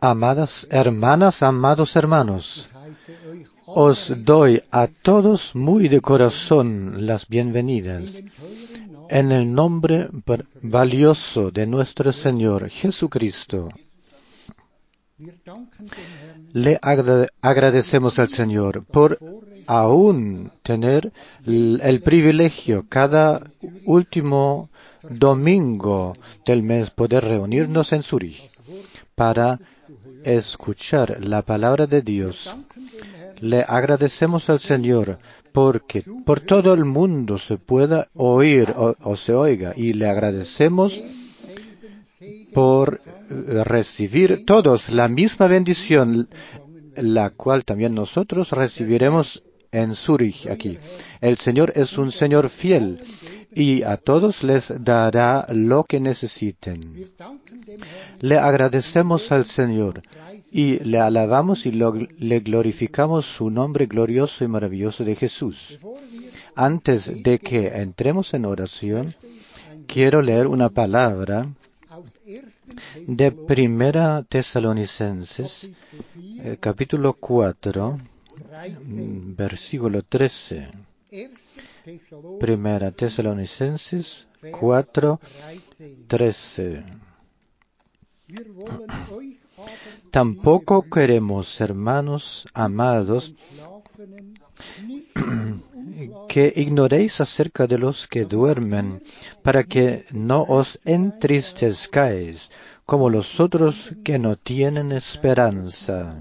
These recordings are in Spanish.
Amadas hermanas, amados hermanos, os doy a todos muy de corazón las bienvenidas en el nombre valioso de nuestro Señor Jesucristo. Le agradecemos al Señor por aún tener el privilegio cada último domingo del mes poder reunirnos en Zúrich para escuchar la palabra de Dios. Le agradecemos al Señor porque por todo el mundo se pueda oír o se oiga, y le agradecemos por recibir todos la misma bendición, la cual también nosotros recibiremos en Zúrich aquí. El Señor es un Señor fiel y a todos les dará lo que necesiten. Le agradecemos al Señor y le alabamos y le glorificamos su nombre glorioso y maravilloso de Jesús. Antes de que entremos en oración, quiero leer una palabra de Primera Tesalonicenses, capítulo 4, versículo 13. Primera Tesalonicenses 4, 13. Tampoco queremos, hermanos amados, que ignoréis acerca de los que duermen, para que no os entristezcáis como los otros que no tienen esperanza.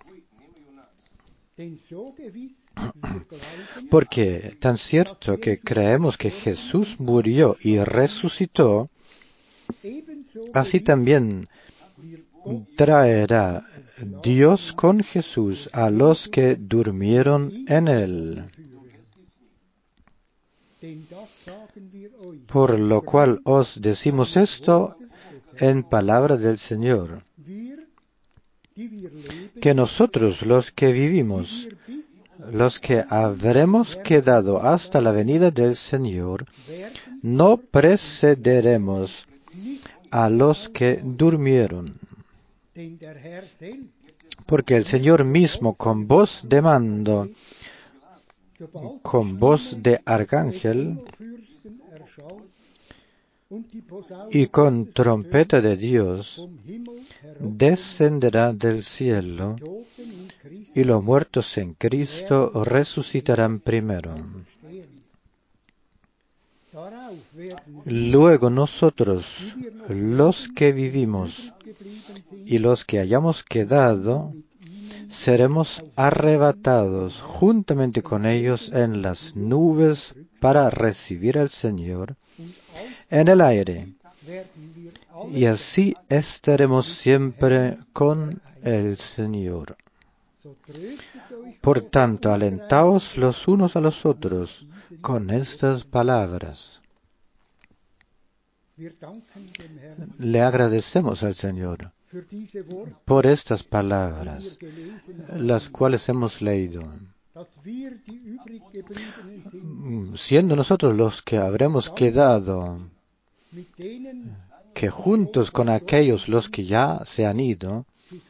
Porque tan cierto que creemos que Jesús murió y resucitó, así también traerá Dios con Jesús a los que durmieron en él. Por lo cual os decimos esto en palabra del Señor, que nosotros los que vivimos, los que habremos quedado hasta la venida del Señor, no precederemos a los que durmieron. Porque el Señor mismo, con voz de mando, con voz de arcángel y con trompeta de Dios, descenderá del cielo, y los muertos en Cristo resucitarán primero. Luego nosotros, los que vivimos y los que hayamos quedado, seremos arrebatados juntamente con ellos en las nubes para recibir al Señor en el aire. Y así estaremos siempre con el Señor. Por tanto, alentaos los unos a los otros con estas palabras. Le agradecemos al Señor por estas palabras, las cuales hemos leído. Siendo nosotros los que habremos quedado, que juntos con aquellos los que ya se han ido,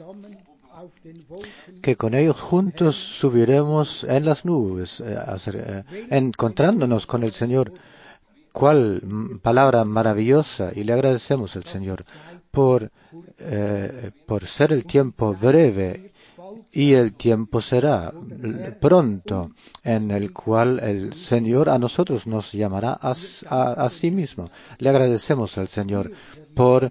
que con ellos juntos subiremos en las nubes, encontrándonos con el Señor. Cuál palabra maravillosa, y le agradecemos al Señor por ser el tiempo breve, y el tiempo será pronto en el cual el Señor a nosotros nos llamará a sí mismo. Le agradecemos al Señor por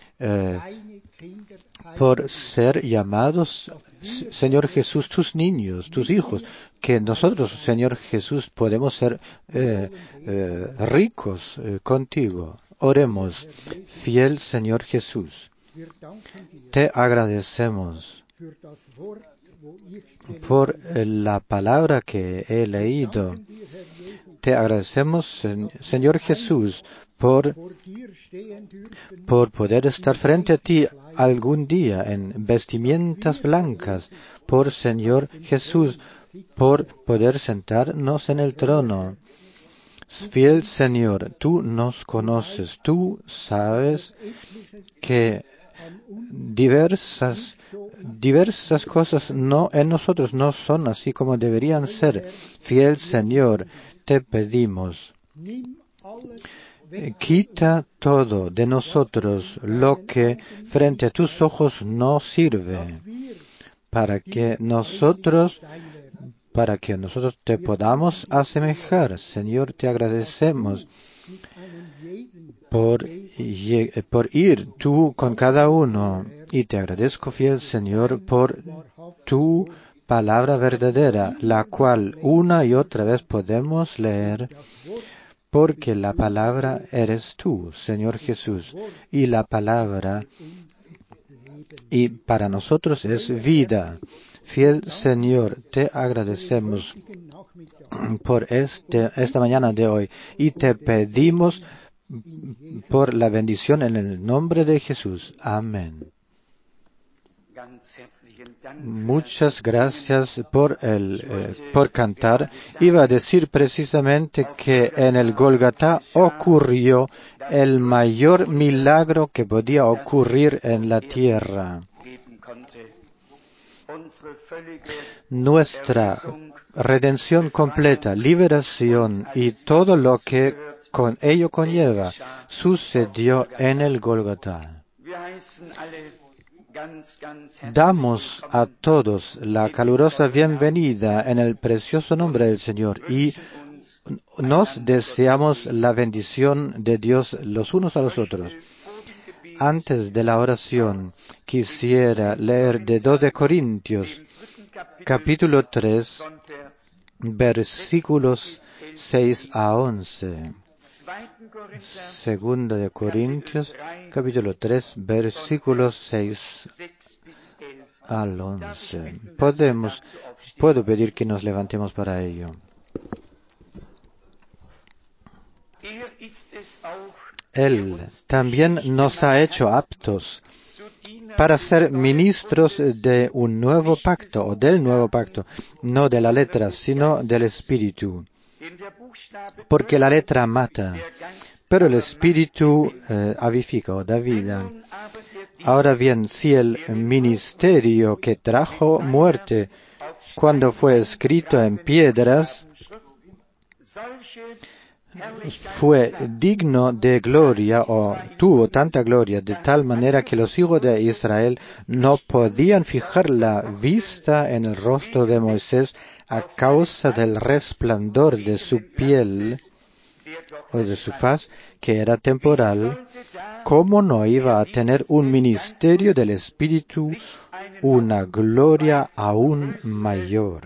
ser llamados, Señor Jesús, tus niños, tus hijos, que nosotros, Señor Jesús, podemos ser ricos contigo. Oremos, fiel Señor Jesús, te agradecemos por la palabra que he leído. Te agradecemos, Señor Jesús, por poder estar frente a ti algún día en vestimentas blancas, por Señor Jesús, por poder sentarnos en el trono. Fiel Señor, tú nos conoces, tú sabes que diversas cosas en nosotros no son así como deberían ser. Fiel Señor, te pedimos, quita todo de nosotros lo que frente a tus ojos no sirve, para que nosotros te podamos asemejar. Señor, te agradecemos por ir tú con cada uno, y te agradezco, fiel Señor, por tu palabra verdadera, la cual una y otra vez podemos leer, porque la palabra eres tú, Señor Jesús, y la palabra y para nosotros es vida. Fiel Señor, te agradecemos por esta mañana de hoy y te pedimos por la bendición en el nombre de Jesús. Amén. Muchas gracias por cantar. Iba a decir precisamente que en el Gólgota ocurrió el mayor milagro que podía ocurrir en la tierra. Nuestra redención completa, liberación y todo lo que con ello conlleva sucedió en el Gólgota. Damos a todos la calurosa bienvenida en el precioso nombre del Señor y nos deseamos la bendición de Dios los unos a los otros. Antes de la oración, quisiera leer de 2 de Corintios, capítulo 3, versículos 6 a 11. Segunda de Corintios, capítulo 3, versículos 6 al 11. Puedo pedir que nos levantemos para ello. Él también nos ha hecho aptos para ser ministros de un nuevo pacto, o del nuevo pacto, no de la letra, sino del Espíritu. Porque la letra mata, pero el Espíritu avifica o da vida. Ahora bien, si el ministerio que trajo muerte cuando fue escrito en piedras fue digno de gloria o tuvo tanta gloria de tal manera que los hijos de Israel no podían fijar la vista en el rostro de Moisés a causa del resplandor de su piel o de su faz, que era temporal, ¿cómo no iba a tener un ministerio del Espíritu una gloria aún mayor?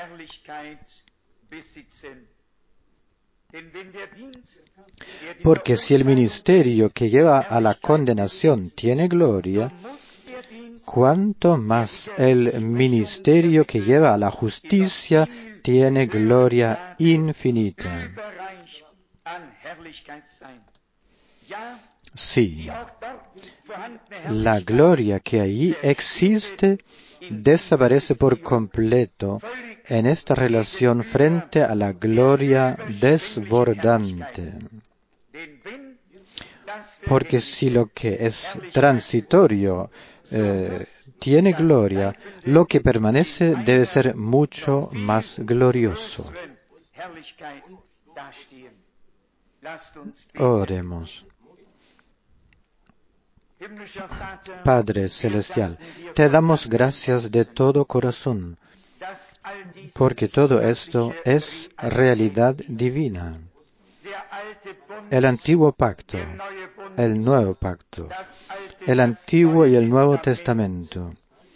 Porque si el ministerio que lleva a la condenación tiene gloria, cuánto más el ministerio que lleva a la justicia tiene gloria infinita. Sí, la gloria que allí existe desaparece por completo en esta relación frente a la gloria desbordante. Porque si lo que es transitorio tiene gloria, lo que permanece debe ser mucho más glorioso. Oremos. Padre Celestial, te damos gracias de todo corazón, porque todo esto es realidad divina. El antiguo pacto, el nuevo pacto, el antiguo y el nuevo testamento,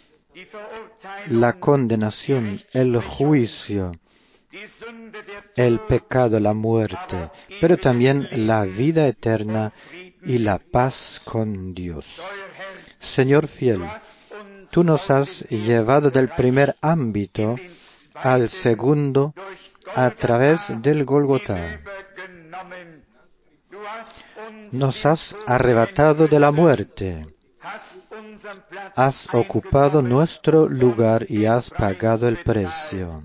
la condenación, el juicio, el pecado, la muerte, pero también la vida eterna y la paz con Dios. Señor fiel, tú nos has llevado del primer ámbito al segundo a través del Gólgota. Nos has arrebatado de la muerte. Has ocupado nuestro lugar y has pagado el precio.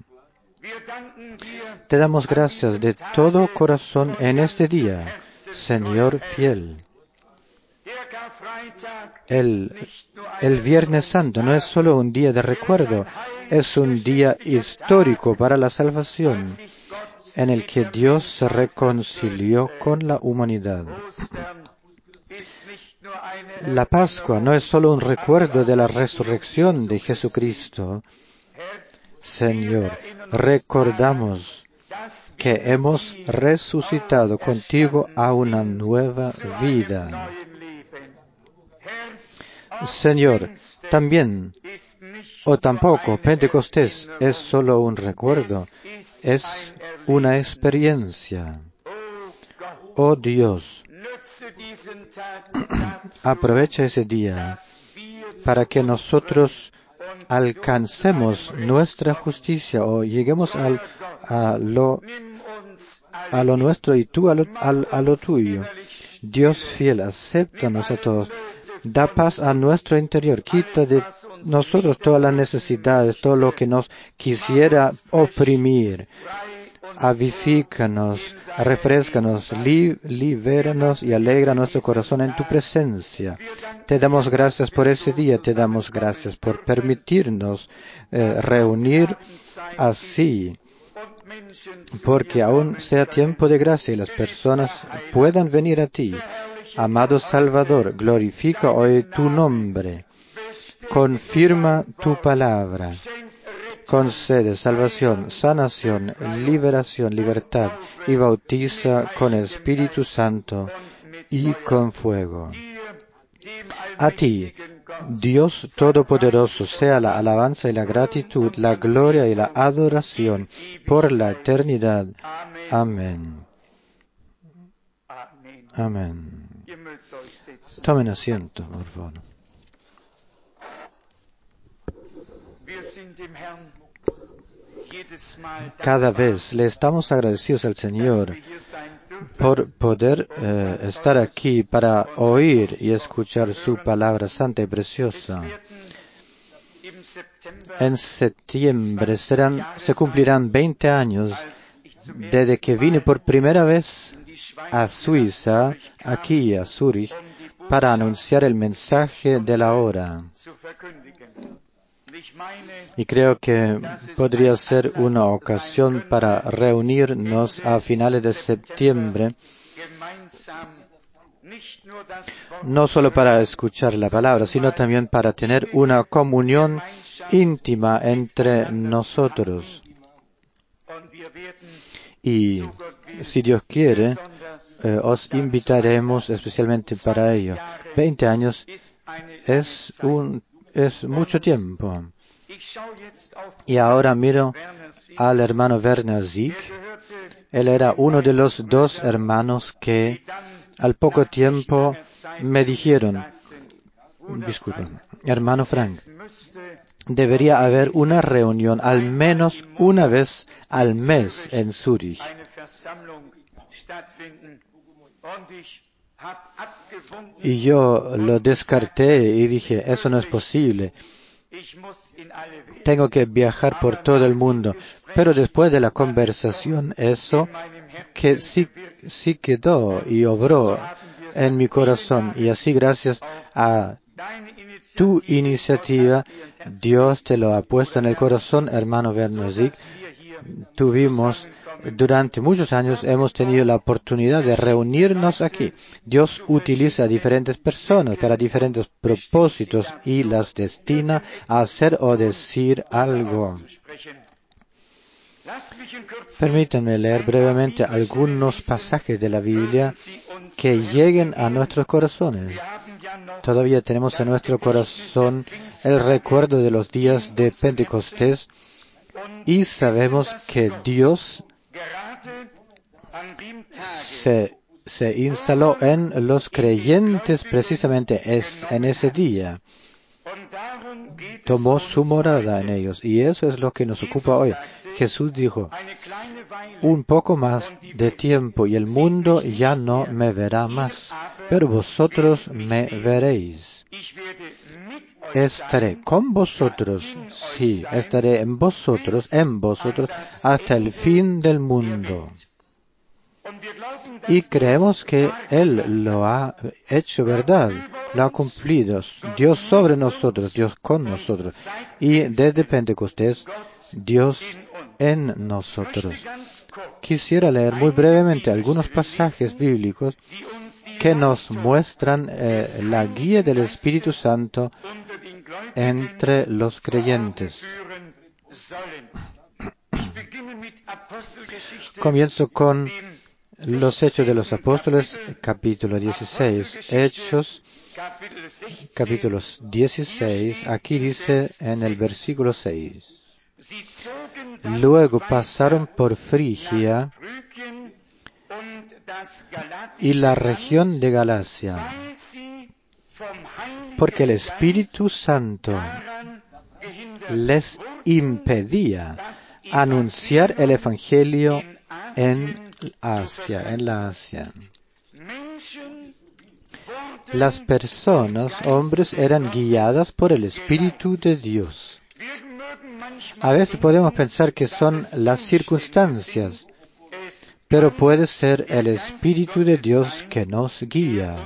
Te damos gracias de todo corazón en este día, Señor fiel. El Viernes Santo no es solo un día de recuerdo, es un día histórico para la salvación, en el que Dios se reconcilió con la humanidad. La Pascua no es solo un recuerdo de la resurrección de Jesucristo. Señor, recordamos que hemos resucitado contigo a una nueva vida. Señor, también o tampoco Pentecostés es solo un recuerdo, es una experiencia. Oh Dios, aprovecha ese día para que nosotros alcancemos nuestra justicia o lleguemos a lo nuestro y tú a lo tuyo. Dios fiel, acéptanos a todos. Da paz a nuestro interior. Quita de nosotros todas las necesidades, todo lo que nos quisiera oprimir. Avifícanos, refréscanos, libéranos y alegra nuestro corazón en tu presencia. Te damos gracias por ese día, te damos gracias por permitirnos reunir así, porque aún sea tiempo de gracia y las personas puedan venir a ti. Amado Salvador, glorifica hoy tu nombre, confirma tu palabra. Concede salvación, sanación, liberación, libertad y bautiza con Espíritu Santo y con fuego. A ti, Dios Todopoderoso, sea la alabanza y la gratitud, la gloria y la adoración por la eternidad. Amén. Amén. Tomen asiento, por favor. Cada vez le estamos agradecidos al Señor por poder estar aquí para oír y escuchar su palabra santa y preciosa. En septiembre se cumplirán 20 años desde que vine por primera vez a Suiza, aquí a Zúrich, para anunciar el mensaje de la hora. Y creo que podría ser una ocasión para reunirnos a finales de septiembre, no solo para escuchar la palabra, sino también para tener una comunión íntima entre nosotros. Y si Dios quiere, os invitaremos especialmente para ello. 20 años es mucho tiempo. Y ahora miro al hermano Werner Sieg. Él era uno de los dos hermanos que al poco tiempo me dijeron, disculpen, hermano Frank, debería haber una reunión al menos una vez al mes en Zúrich. Y yo lo descarté y dije, eso no es posible. Tengo que viajar por todo el mundo. Pero después de la conversación, eso que sí quedó y obró en mi corazón. Y así, gracias a tu iniciativa, Dios te lo ha puesto en el corazón, hermano Werner Sieg. Durante muchos años hemos tenido la oportunidad de reunirnos aquí. Dios utiliza a diferentes personas para diferentes propósitos y las destina a hacer o decir algo. Permítanme leer brevemente algunos pasajes de la Biblia que lleguen a nuestros corazones. Todavía tenemos en nuestro corazón el recuerdo de los días de Pentecostés y sabemos que Dios se instaló en los creyentes precisamente en ese día. Tomó su morada en ellos y eso es lo que nos ocupa hoy. Jesús dijo, un poco más de tiempo y el mundo ya no me verá más, pero vosotros me veréis. Estaré con vosotros, sí, estaré en vosotros, hasta el fin del mundo. Y creemos que Él lo ha hecho verdad, lo ha cumplido. Dios sobre nosotros, Dios con nosotros. Y desde Pentecostés, Dios en nosotros. Quisiera leer muy brevemente algunos pasajes bíblicos que nos muestran la guía del Espíritu Santo entre los creyentes. Comienzo con los Hechos de los Apóstoles, capítulo 16. Hechos, capítulo 16, aquí dice en el versículo 6. Luego pasaron por Frigia y la región de Galacia, porque el Espíritu Santo les impedía anunciar el Evangelio en la Asia. Las personas, hombres, eran guiadas por el Espíritu de Dios. A veces podemos pensar que son las circunstancias, pero puede ser el Espíritu de Dios que nos guía.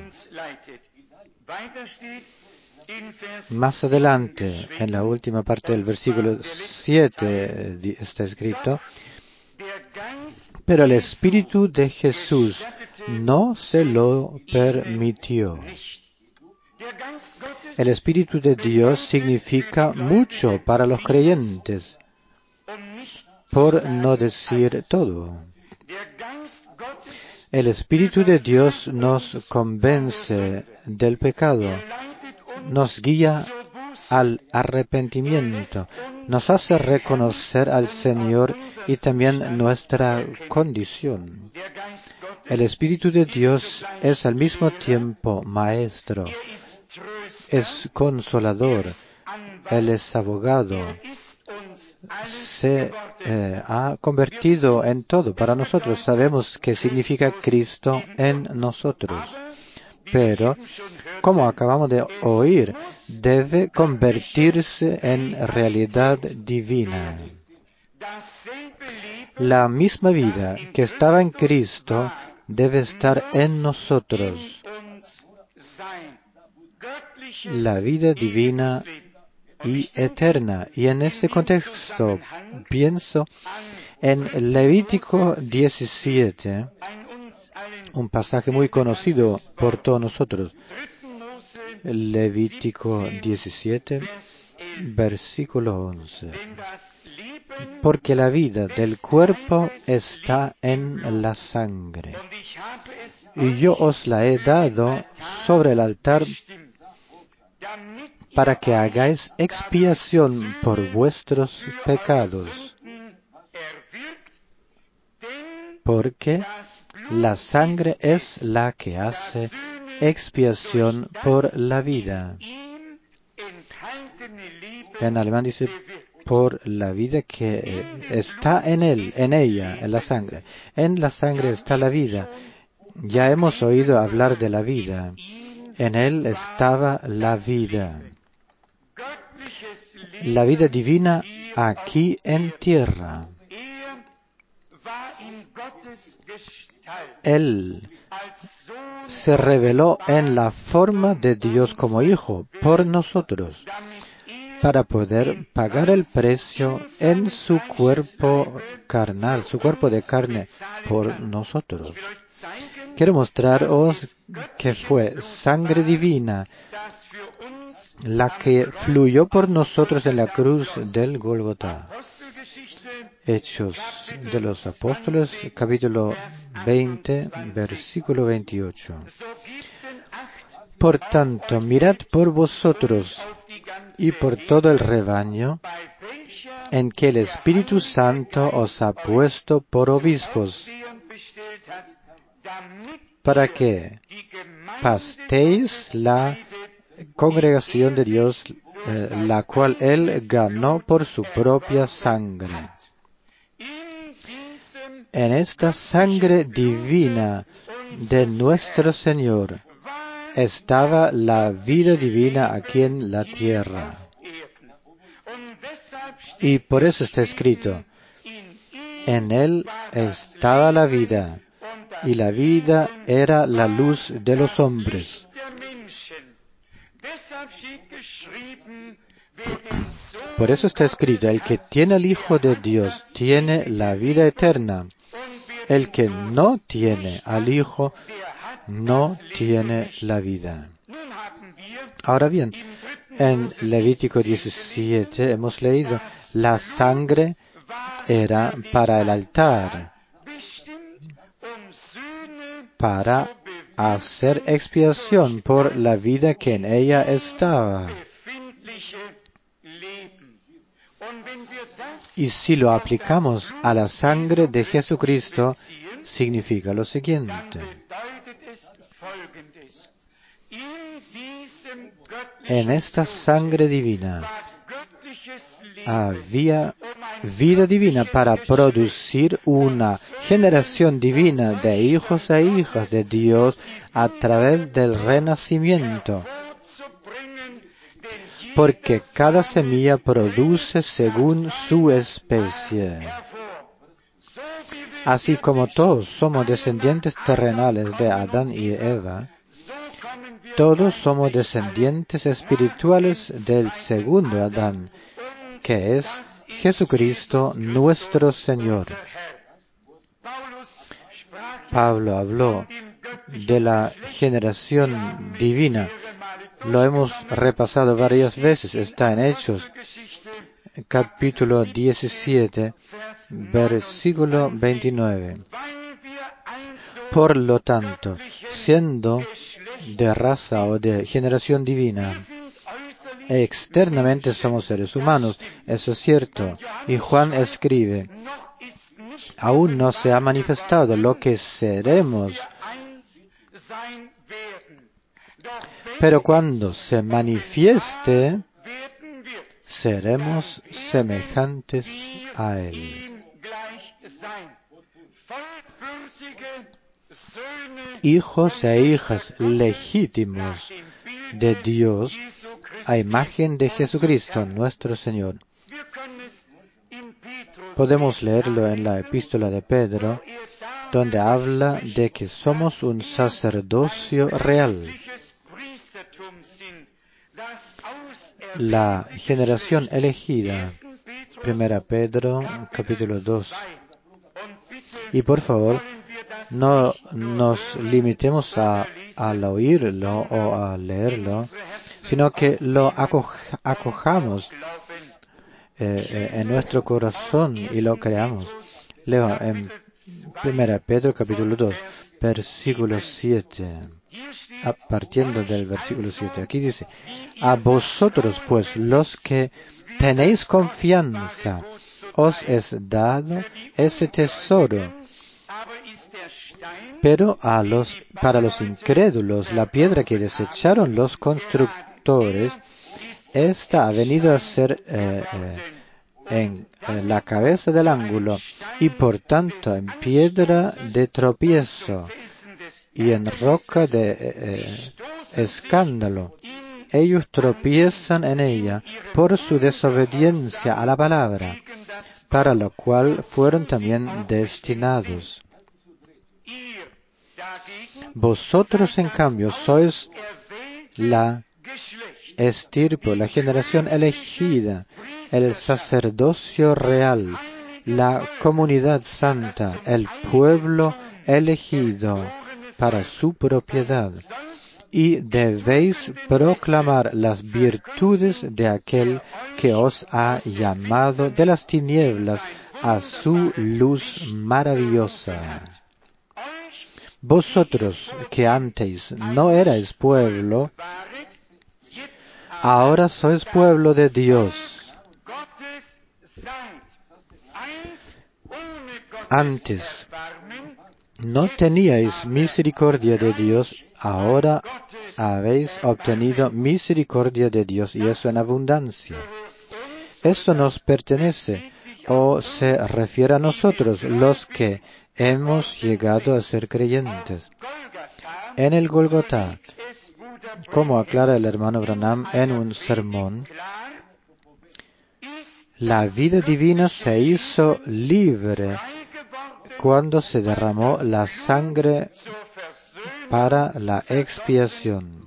Más adelante, en la última parte del versículo 7, está escrito: pero el Espíritu de Jesús no se lo permitió. El Espíritu de Dios significa mucho para los creyentes, por no decir todo. El Espíritu de Dios nos convence del pecado, nos guía al arrepentimiento, nos hace reconocer al Señor y también nuestra condición. El Espíritu de Dios es al mismo tiempo maestro, es consolador, Él es abogado, se ha convertido en todo para nosotros. Sabemos que significa Cristo en nosotros. Pero, como acabamos de oír, debe convertirse en realidad divina. La misma vida que estaba en Cristo debe estar en nosotros. La vida divina y eterna. Y en ese contexto pienso en Levítico 17, un pasaje muy conocido por todos nosotros. Levítico 17, versículo 11. Porque la vida del cuerpo está en la sangre, y yo os la he dado sobre el altar para que hagáis expiación por vuestros pecados. Porque la sangre es la que hace expiación por la vida. En alemán dice por la vida que está en él, en ella, en la sangre. En la sangre está la vida. Ya hemos oído hablar de la vida. En él estaba la vida. La vida divina aquí en tierra. Él se reveló en la forma de Dios como Hijo por nosotros, para poder pagar el precio en su cuerpo carnal, su cuerpo de carne por nosotros. Quiero mostraros que fue sangre divina la que fluyó por nosotros en la cruz del Gólgota. Hechos de los Apóstoles, capítulo 20, versículo 28. Por tanto, mirad por vosotros y por todo el rebaño en que el Espíritu Santo os ha puesto por obispos, para que pastéis la congregación de Dios, la cual Él ganó por su propia sangre. En esta sangre divina de nuestro Señor estaba la vida divina aquí en la tierra. Y por eso está escrito, en Él estaba la vida, y la vida era la luz de los hombres. Por eso está escrito, el que tiene al Hijo de Dios tiene la vida eterna. El que no tiene al Hijo no tiene la vida. Ahora bien, en Levítico 17 hemos leído, la sangre era para el altar, para hacer expiación por la vida que en ella estaba. Y si lo aplicamos a la sangre de Jesucristo, significa lo siguiente. En esta sangre divina había vida divina para producir una generación divina de hijos e hijas de Dios a través del renacimiento. Porque cada semilla produce según su especie. Así como todos somos descendientes terrenales de Adán y Eva, todos somos descendientes espirituales del segundo Adán, que es Jesucristo nuestro Señor. Pablo habló de la generación divina. Lo hemos repasado varias veces. Está en Hechos, capítulo 17, versículo 29. Por lo tanto, siendo de raza o de generación divina, externamente somos seres humanos, eso es cierto. Y Juan escribe, aún no se ha manifestado lo que seremos, pero cuando se manifieste, seremos semejantes a Él. Hijos e hijas legítimos de Dios a imagen de Jesucristo, nuestro Señor. Podemos leerlo en la epístola de Pedro, donde habla de que somos un sacerdocio real. La generación elegida, 1 Pedro, capítulo 2. Y por favor, no nos limitemos al oírlo o a leerlo, sino que lo acojamos en nuestro corazón y lo creamos. Leo en 1 Pedro capítulo 2, versículo 7, partiendo del versículo 7. Aquí dice, a vosotros pues los que tenéis confianza, os es dado ese tesoro. Pero para los incrédulos, la piedra que desecharon los constructores, esta ha venido a ser en la cabeza del ángulo y por tanto en piedra de tropiezo y en roca de escándalo. Ellos tropiezan en ella por su desobediencia a la palabra, para lo cual fueron también destinados. Vosotros, en cambio, sois la estirpe, la generación elegida, el sacerdocio real, la comunidad santa, el pueblo elegido para su propiedad. Y debéis proclamar las virtudes de aquel que os ha llamado de las tinieblas a su luz maravillosa. Vosotros que antes no erais pueblo, ahora sois pueblo de Dios. Antes no teníais misericordia de Dios, ahora habéis obtenido misericordia de Dios y eso en abundancia. Esto nos pertenece o se refiere a nosotros, los que hemos llegado a ser creyentes. En el Gólgota, como aclara el hermano Branham en un sermón, la vida divina se hizo libre cuando se derramó la sangre para la expiación.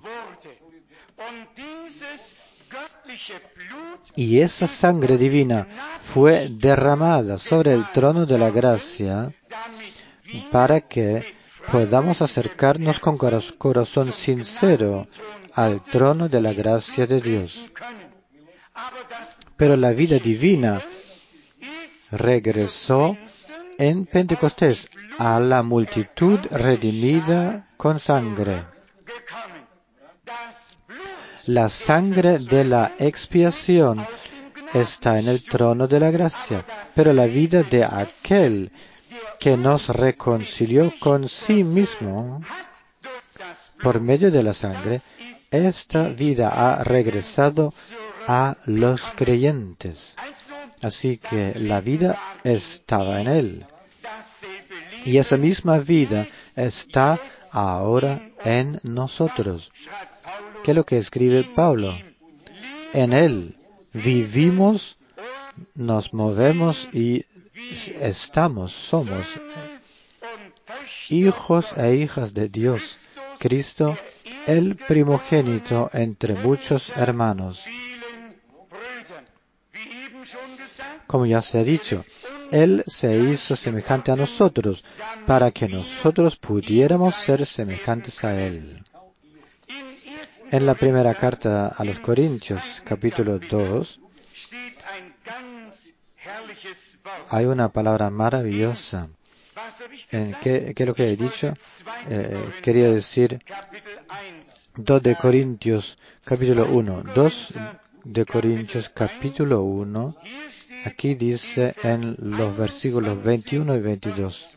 Y esa sangre divina fue derramada sobre el trono de la gracia para que podamos acercarnos con corazón sincero al trono de la gracia de Dios. Pero la vida divina regresó en Pentecostés a la multitud redimida con sangre. La sangre de la expiación está en el trono de la gracia, pero la vida de aquel que nos reconcilió con sí mismo por medio de la sangre, esta vida ha regresado a los creyentes. Así que la vida estaba en él. Y esa misma vida está ahora en nosotros. ¿Qué es lo que escribe Pablo? En él vivimos, nos movemos y somos hijos e hijas de Dios. Cristo, el primogénito entre muchos hermanos. Como ya se ha dicho, Él se hizo semejante a nosotros para que nosotros pudiéramos ser semejantes a Él. En la primera carta a los Corintios, capítulo 2, hay una palabra maravillosa. ¿Qué es lo que he dicho? Quería decir 2 de Corintios, capítulo 1. 2 de Corintios, capítulo 1. Aquí dice en los versículos 21 y 22.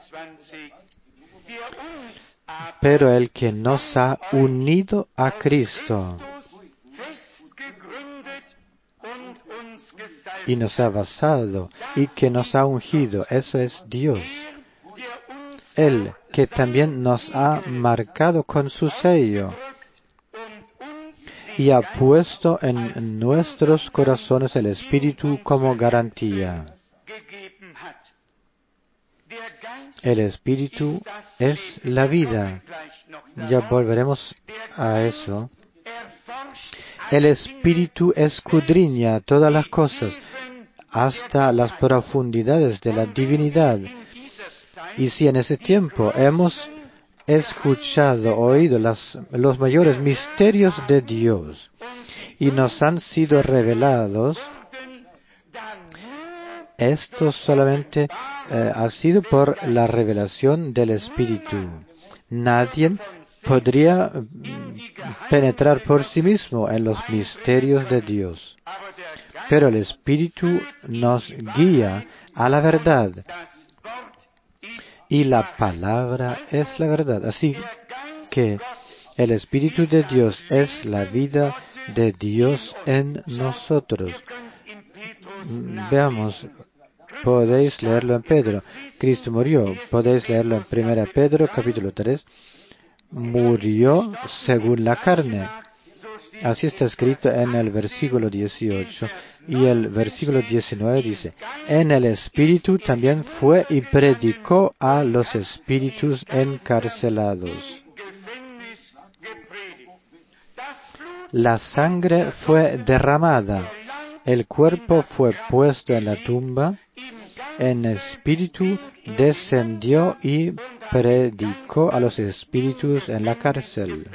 Pero el que nos ha unido a Cristo y nos ha basado y que nos ha ungido, eso es Dios. Él que también nos ha marcado con su sello y ha puesto en nuestros corazones el Espíritu como garantía. El Espíritu es la vida. Ya volveremos a eso. El Espíritu escudriña todas las cosas, hasta las profundidades de la divinidad. Y si en ese tiempo hemos escuchado, oído los mayores misterios de Dios y nos han sido revelados, esto solamente ha sido por la revelación del Espíritu. Nadie podría penetrar por sí mismo en los misterios de Dios. Pero el Espíritu nos guía a la verdad. Y la palabra es la verdad. Así que el Espíritu de Dios es la vida de Dios en nosotros. Veamos, podéis leerlo en Pedro. Cristo murió. Podéis leerlo en 1 Pedro, capítulo 3. Murió según la carne. Así está escrito en el versículo 18. Y el versículo 19 dice, en el Espíritu también fue y predicó a los espíritus encarcelados. La sangre fue derramada, el cuerpo fue puesto en la tumba, el Espíritu descendió y predicó a los espíritus en la cárcel.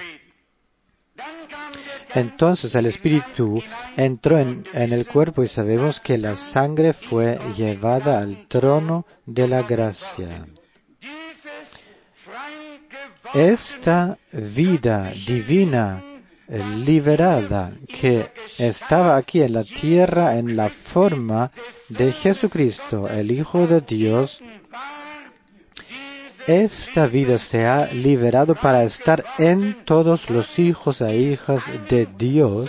Entonces el Espíritu entró en el cuerpo y sabemos que la sangre fue llevada al trono de la gracia. Esta vida divina liberada que estaba aquí en la tierra en la forma de Jesucristo, el Hijo de Dios, esta vida se ha liberado para estar en todos los hijos e hijas de Dios,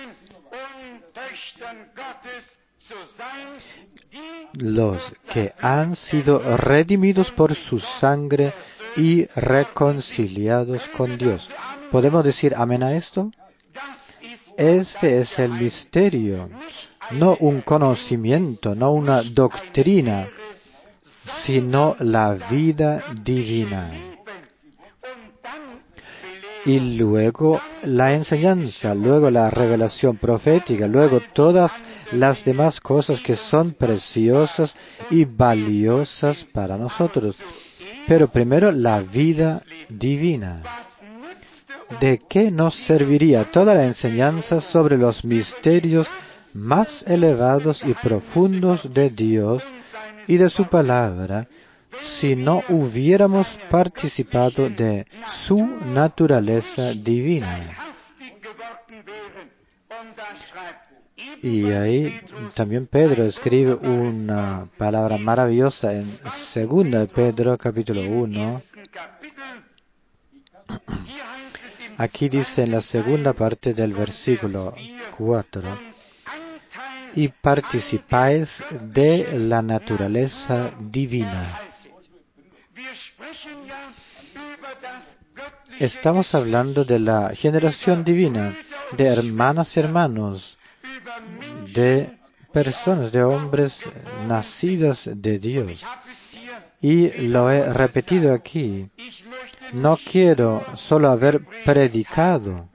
los que han sido redimidos por su sangre y reconciliados con Dios. ¿Podemos decir amén a esto? Este es el misterio, no un conocimiento, no una doctrina, sino la vida divina. Y luego la enseñanza, luego la revelación profética, luego todas las demás cosas que son preciosas y valiosas para nosotros. Pero primero la vida divina. ¿De qué nos serviría toda la enseñanza sobre los misterios más elevados y profundos de Dios y de su palabra si no hubiéramos participado de su naturaleza divina? Y ahí también Pedro escribe una palabra maravillosa en 2 Pedro capítulo 1. Aquí dice en la segunda parte del versículo 4, y participáis de la naturaleza divina. Estamos hablando de la generación divina, de hermanas y hermanos, de personas, de hombres nacidos de Dios. Y lo he repetido aquí. No quiero solo haber predicado.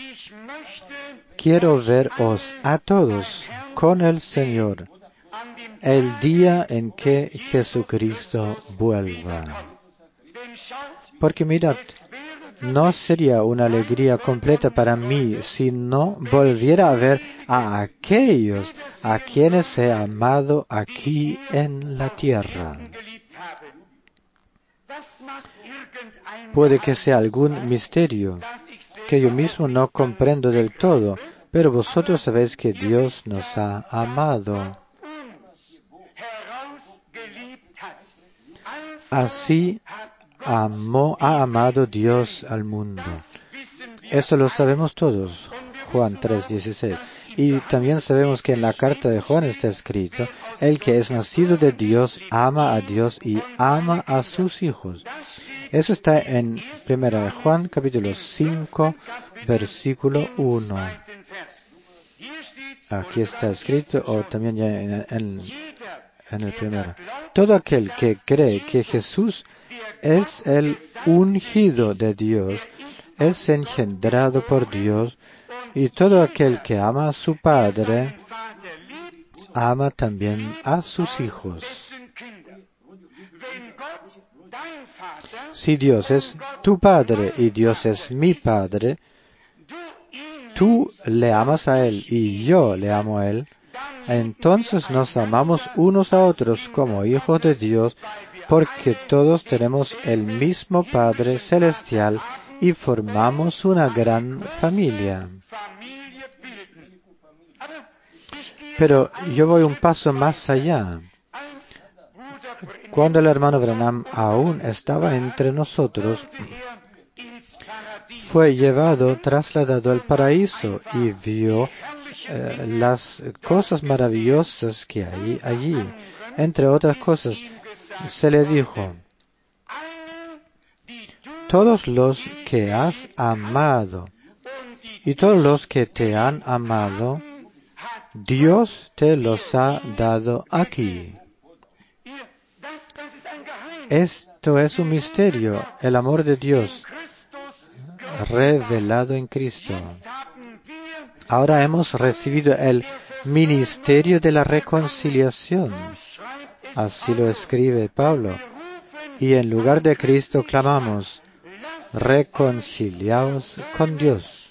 Quiero veros a todos con el Señor el día en que Jesucristo vuelva. Porque mirad, no sería una alegría completa para mí si no volviera a ver a aquellos a quienes he amado aquí en la tierra. Puede que sea algún misterio que yo mismo no comprendo del todo, pero vosotros sabéis que Dios nos ha amado. Así ha amado Dios al mundo. Eso lo sabemos todos, Juan 3:16. Y también sabemos que en la carta de Juan está escrito, el que es nacido de Dios ama a Dios y ama a sus hijos. Eso está en 1 Juan capítulo 5, versículo 1. Aquí está escrito, o también ya en el primero. Todo aquel que cree que Jesús es el ungido de Dios, es engendrado por Dios, y todo aquel que ama a su Padre, ama también a sus hijos. Si Dios es tu Padre y Dios es mi Padre, tú le amas a Él y yo le amo a Él, entonces nos amamos unos a otros como hijos de Dios, porque todos tenemos el mismo Padre celestial y formamos una gran familia. Pero yo voy un paso más allá. Cuando el hermano Branham aún estaba entre nosotros, fue trasladado al paraíso y vio las cosas maravillosas que hay allí. Entre otras cosas, se le dijo, todos los que has amado y todos los que te han amado, Dios te los ha dado aquí. Esto es un misterio, el amor de Dios revelado en Cristo. Ahora hemos recibido el ministerio de la reconciliación. Así lo escribe Pablo. Y en lugar de Cristo clamamos, reconciliaos con Dios.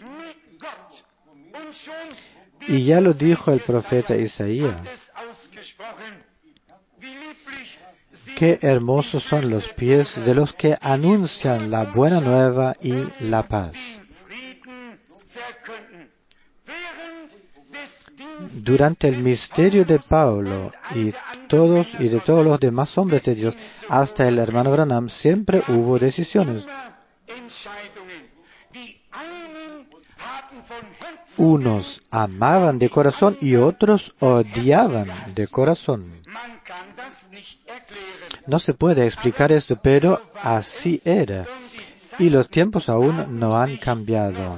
Y ya lo dijo el profeta Isaías. Qué hermosos son los pies de los que anuncian la buena nueva y la paz. Durante el misterio de Pablo y de todos los demás hombres de Dios, hasta el hermano Branham, siempre hubo decisiones. Unos amaban de corazón y otros odiaban de corazón. No se puede explicar esto, pero así era. Y los tiempos aún no han cambiado.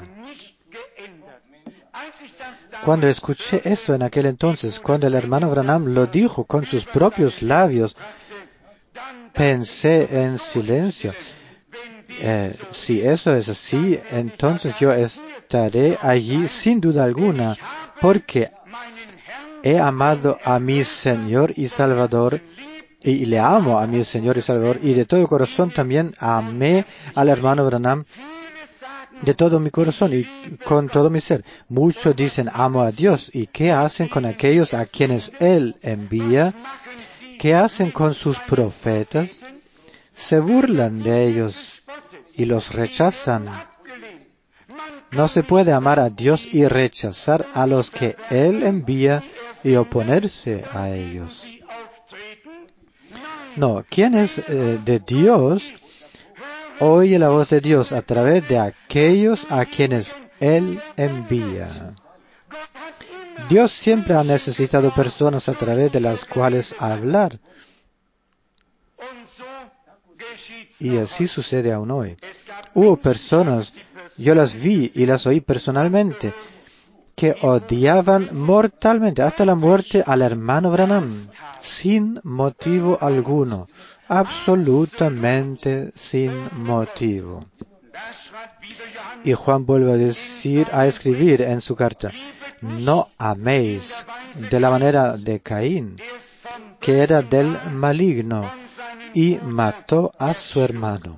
Cuando escuché esto en aquel entonces, cuando el hermano Branham lo dijo con sus propios labios, pensé en silencio. Si eso es así, entonces yo estaré allí sin duda alguna, porque he amado a mi Señor y Salvador, y le amo a mi Señor y Salvador, y de todo corazón también amé al hermano Branham de todo mi corazón y con todo mi ser. Muchos dicen amo a Dios, ¿y qué hacen con aquellos a quienes Él envía? ¿Qué hacen con sus profetas? Se burlan de ellos y los rechazan. No se puede amar a Dios y rechazar a los que Él envía y oponerse a ellos. No, quien es de Dios oye la voz de Dios a través de aquellos a quienes Él envía. Dios siempre ha necesitado personas a través de las cuales hablar. Y así sucede aún hoy. Hubo personas, yo las vi y las oí personalmente, que odiaban mortalmente hasta la muerte al hermano Branham, sin motivo alguno, absolutamente sin motivo. Y Juan vuelve a escribir en su carta, no améis de la manera de Caín, que era del maligno, y mató a su hermano.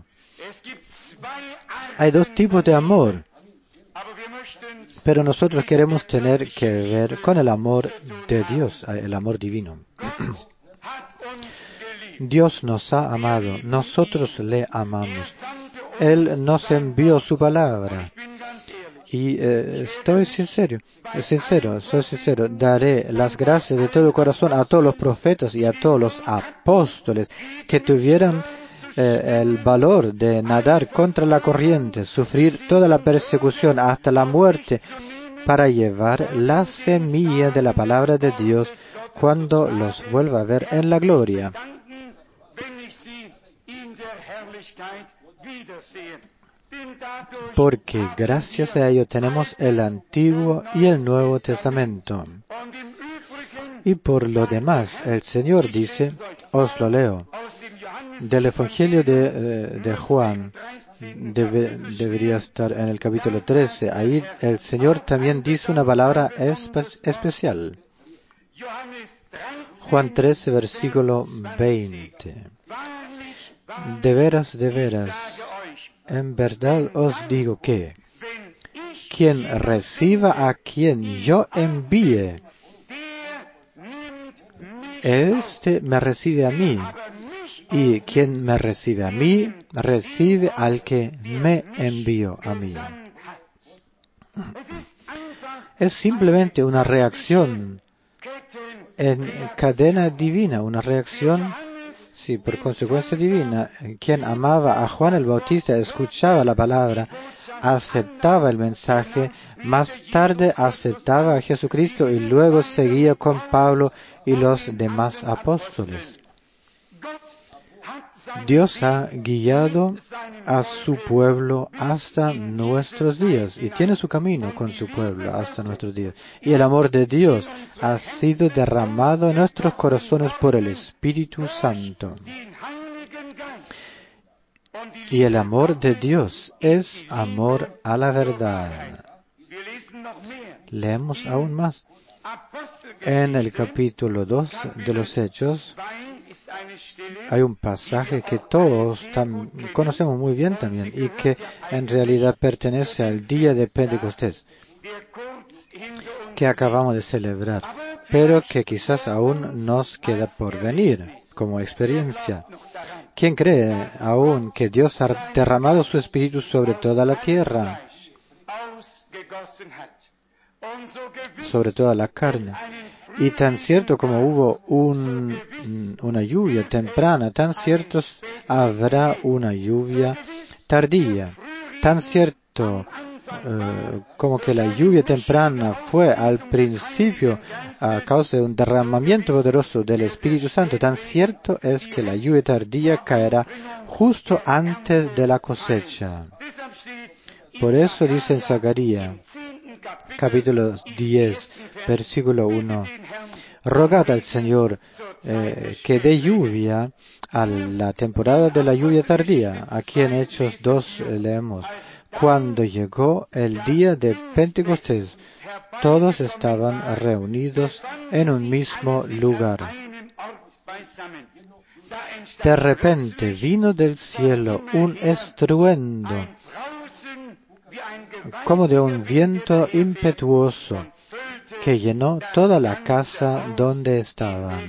Hay dos tipos de amor, pero nosotros queremos tener que ver con el amor de Dios, el amor divino. Dios nos ha amado, nosotros le amamos. Él nos envió su palabra. Y soy sincero, daré las gracias de todo corazón a todos los profetas y a todos los apóstoles que tuvieran el valor de nadar contra la corriente, sufrir toda la persecución hasta la muerte, para llevar la semilla de la palabra de Dios cuando los vuelva a ver en la gloria. Porque gracias a ello tenemos el Antiguo y el Nuevo Testamento. Y por lo demás, el Señor dice, os lo leo, del Evangelio de Juan, debería estar en el capítulo 13, ahí el Señor también dice una palabra especial. Juan 13, versículo 20. De veras, en verdad os digo que quien reciba a quien yo envíe, este me recibe a mí, y quien me recibe a mí, recibe al que me envió a mí. Es simplemente una reacción en cadena divina, una reacción, sí, por consecuencia divina. Quien amaba a Juan el Bautista escuchaba la palabra, aceptaba el mensaje, más tarde aceptaba a Jesucristo y luego seguía con Pablo y los demás apóstoles. Dios ha guiado a su pueblo hasta nuestros días y tiene su camino con su pueblo hasta nuestros días. Y el amor de Dios ha sido derramado en nuestros corazones por el Espíritu Santo. Y el amor de Dios es amor a la verdad. Leemos aún más. En el capítulo 2 de los Hechos hay un pasaje que todos conocemos muy bien también y que en realidad pertenece al día de Pentecostés que acabamos de celebrar, pero que quizás aún nos queda por venir como experiencia. ¿Quién cree aún que Dios ha derramado su Espíritu sobre toda la tierra, sobre toda la carne? Y tan cierto como hubo una lluvia temprana, tan cierto habrá una lluvia tardía. Tan cierto como que la lluvia temprana fue al principio a causa de un derramamiento poderoso del Espíritu Santo, tan cierto es que la lluvia tardía caerá justo antes de la cosecha. Por eso dice en Zacarías, capítulo 10, versículo 1, rogad al Señor que dé lluvia a la temporada de la lluvia tardía. Aquí en Hechos 2 leemos, cuando llegó el día de Pentecostés, todos estaban reunidos en un mismo lugar. De repente vino del cielo un estruendo, como de un viento impetuoso, que llenó toda la casa donde estaban.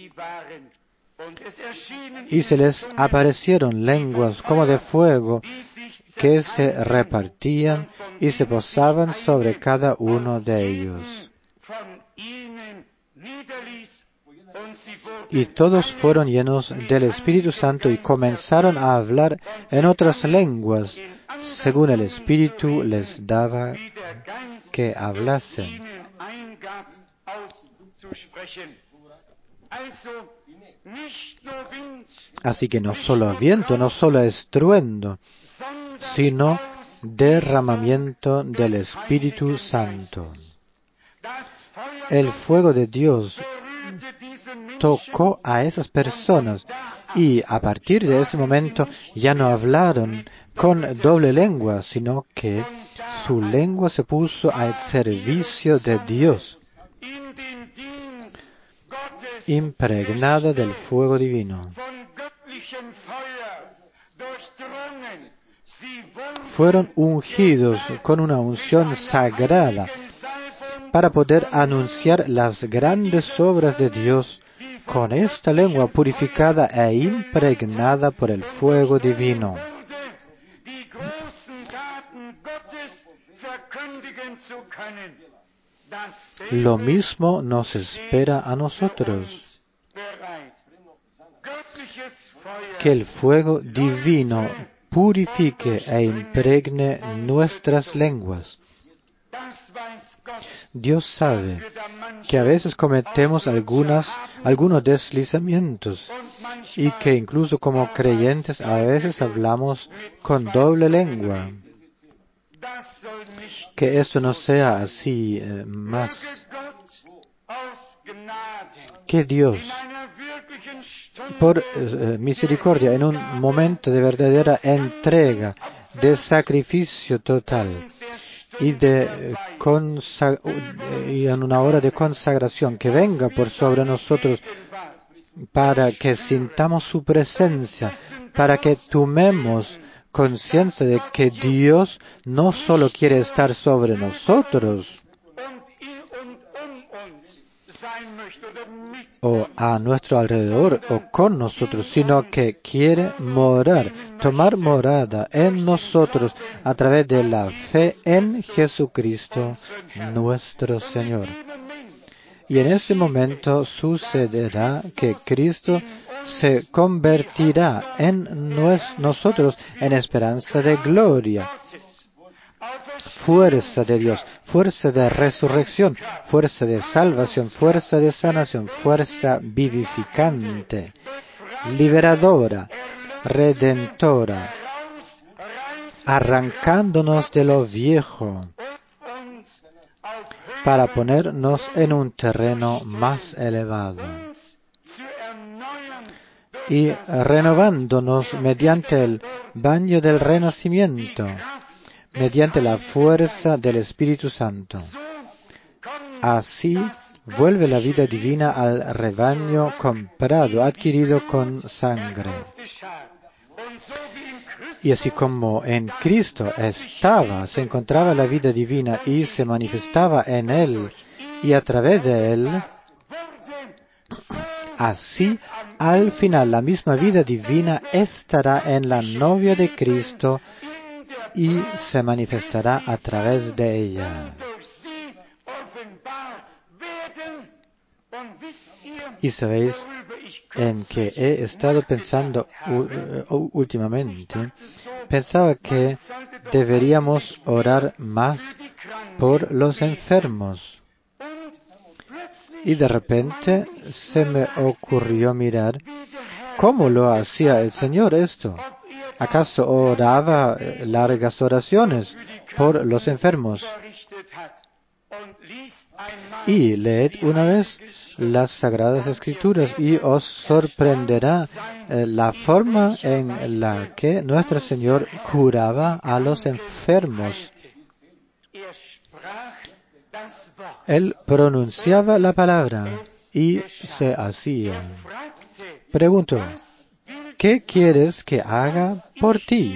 Y se les aparecieron lenguas como de fuego, que se repartían y se posaban sobre cada uno de ellos. Y todos fueron llenos del Espíritu Santo y comenzaron a hablar en otras lenguas, según el Espíritu les daba que hablasen. Así que no solo viento, no solo estruendo, sino derramamiento del Espíritu Santo. El fuego de Dios tocó a esas personas y a partir de ese momento ya no hablaron con doble lengua, sino que su lengua se puso al servicio de Dios, impregnada del fuego divino. Fueron ungidos con una unción sagrada para poder anunciar las grandes obras de Dios con esta lengua purificada e impregnada por el fuego divino. Lo mismo nos espera a nosotros, que el fuego divino purifique e impregne nuestras lenguas. Dios sabe que a veces cometemos algunos deslizamientos y que incluso como creyentes a veces hablamos con doble lengua. Que esto no sea así más. Que Dios, por misericordia, en un momento de verdadera entrega, de sacrificio total y en una hora de consagración, que venga por sobre nosotros para que sintamos su presencia, para que tomemos conciencia de que Dios no solo quiere estar sobre nosotros o a nuestro alrededor o con nosotros, sino que quiere morar, tomar morada en nosotros a través de la fe en Jesucristo nuestro Señor. Y en ese momento sucederá que Cristo se convertirá en nosotros en esperanza de gloria, fuerza de Dios, fuerza de resurrección, fuerza de salvación, fuerza de sanación, fuerza vivificante, liberadora, redentora, arrancándonos de lo viejo para ponernos en un terreno más elevado y renovándonos mediante el baño del renacimiento, mediante la fuerza del Espíritu Santo. Así vuelve la vida divina al rebaño comprado, adquirido con sangre. Y así como en Cristo se encontraba la vida divina y se manifestaba en Él y a través de Él, así al final la misma vida divina estará en la novia de Cristo y se manifestará a través de ella. Y sabéis en que he estado pensando últimamente, pensaba que deberíamos orar más por los enfermos. Y de repente se me ocurrió mirar cómo lo hacía el Señor esto. ¿Acaso oraba largas oraciones por los enfermos? Y leed una vez las Sagradas Escrituras y os sorprenderá la forma en la que nuestro Señor curaba a los enfermos. Él pronunciaba la palabra y se hacía. Pregunto, ¿qué quieres que haga por ti?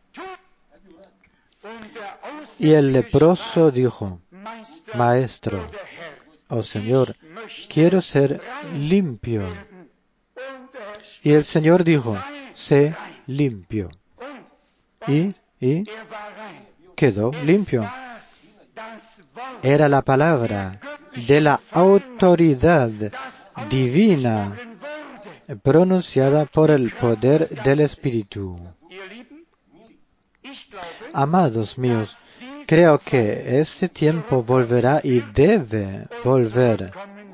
Y el leproso dijo, Maestro, oh Señor, quiero ser limpio. Y el Señor dijo, sé limpio. Y quedó limpio. Era la palabra de la autoridad divina pronunciada por el poder del Espíritu. Amados míos, creo que ese tiempo volverá y debe volver.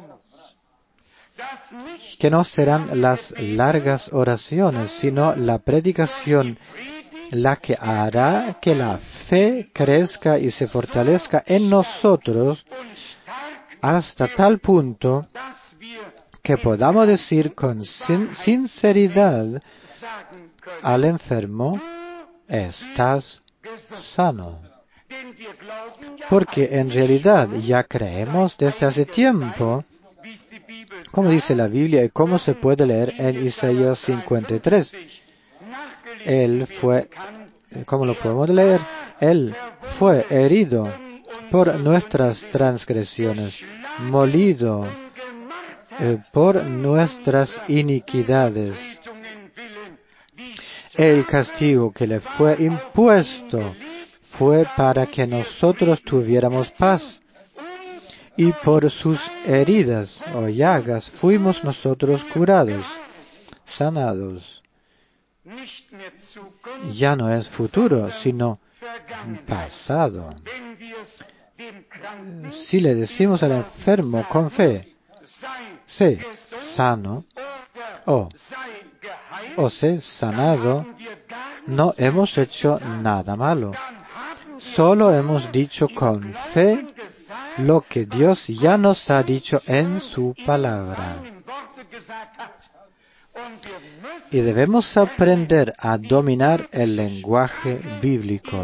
Que no serán las largas oraciones, sino la predicación la que hará que la fe crezca y se fortalezca en nosotros hasta tal punto que podamos decir con sinceridad al enfermo, estás sano. Porque en realidad ya creemos desde hace tiempo, como dice la Biblia y como se puede leer en Isaías 53. Él fue, ¿cómo lo podemos leer? Él fue herido por nuestras transgresiones, molido por nuestras iniquidades. El castigo que le fue impuesto fue para que nosotros tuviéramos paz. Y por sus heridas o llagas fuimos nosotros curados, sanados. Ya no es futuro, sino pasado. Si le decimos al enfermo con fe, sé sano o sé sanado, no hemos hecho nada malo. Solo hemos dicho con fe lo que Dios ya nos ha dicho en su palabra. Y debemos aprender a dominar el lenguaje bíblico.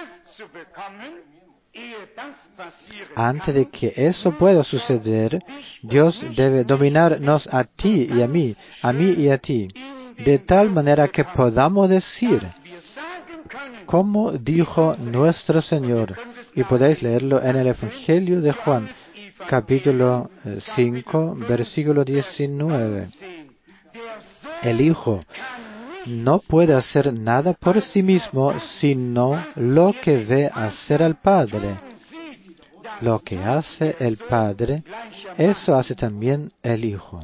Antes de que eso pueda suceder, Dios debe dominarnos a ti y a mí y a ti, de tal manera que podamos decir, como dijo nuestro Señor, y podéis leerlo en el Evangelio de Juan, capítulo 5, versículo 19. El Hijo no puede hacer nada por sí mismo, sino lo que ve hacer al Padre. Lo que hace el Padre, eso hace también el Hijo.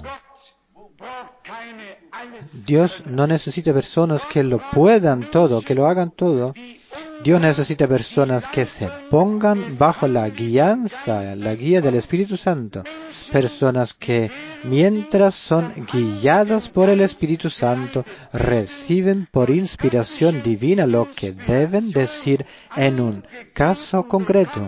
Dios no necesita personas que lo puedan todo, que lo hagan todo. Dios necesita personas que se pongan bajo la guianza, la guía del Espíritu Santo. Personas que, mientras son guiadas por el Espíritu Santo, reciben por inspiración divina lo que deben decir en un caso concreto.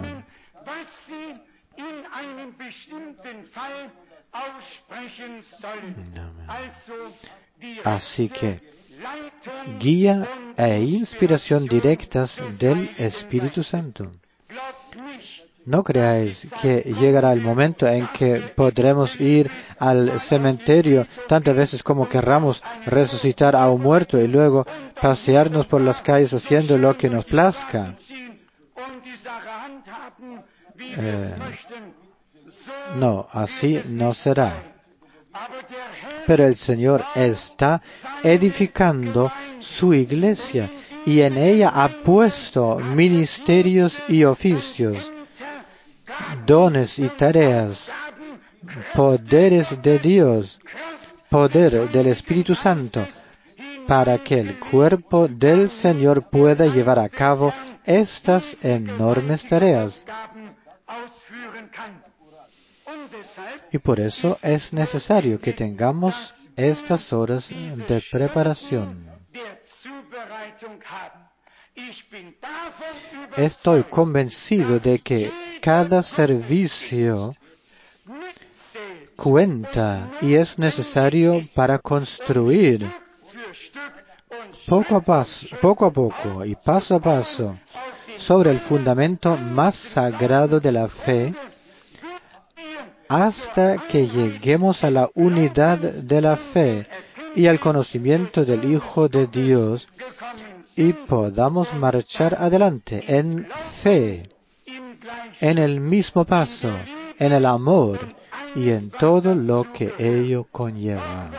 Así que, guía e inspiración directas del Espíritu Santo. No creáis que llegará el momento en que podremos ir al cementerio tantas veces como querramos, resucitar a un muerto y luego pasearnos por las calles haciendo lo que nos plazca. No, así no será. Pero el Señor está edificando su iglesia y en ella ha puesto ministerios y oficios, dones y tareas, poderes de Dios, poder del Espíritu Santo, para que el cuerpo del Señor pueda llevar a cabo estas enormes tareas. Y por eso es necesario que tengamos estas horas de preparación. Estoy convencido de que cada servicio cuenta y es necesario para construir poco a poco y paso a paso sobre el fundamento más sagrado de la fe hasta que lleguemos a la unidad de la fe y al conocimiento del Hijo de Dios y podamos marchar adelante en fe, en el mismo paso, en el amor y en todo lo que ello conlleva.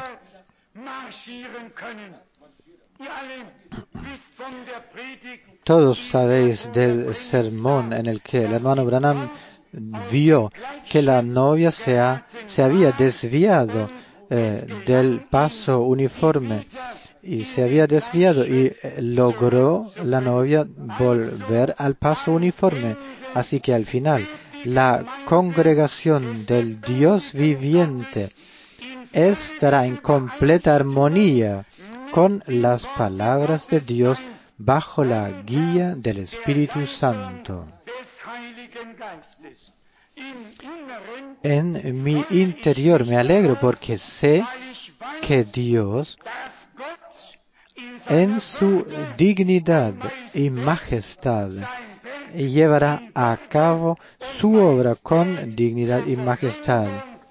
Todos sabéis del sermón en el que el hermano Branham vio que la novia se había desviado del paso uniforme y se había desviado y logró la novia volver al paso uniforme. Así que al final la congregación del Dios viviente estará en completa armonía con las palabras de Dios bajo la guía del Espíritu Santo. En mi interior me alegro porque sé que Dios, en su dignidad y majestad, llevará a cabo su obra con dignidad y majestad.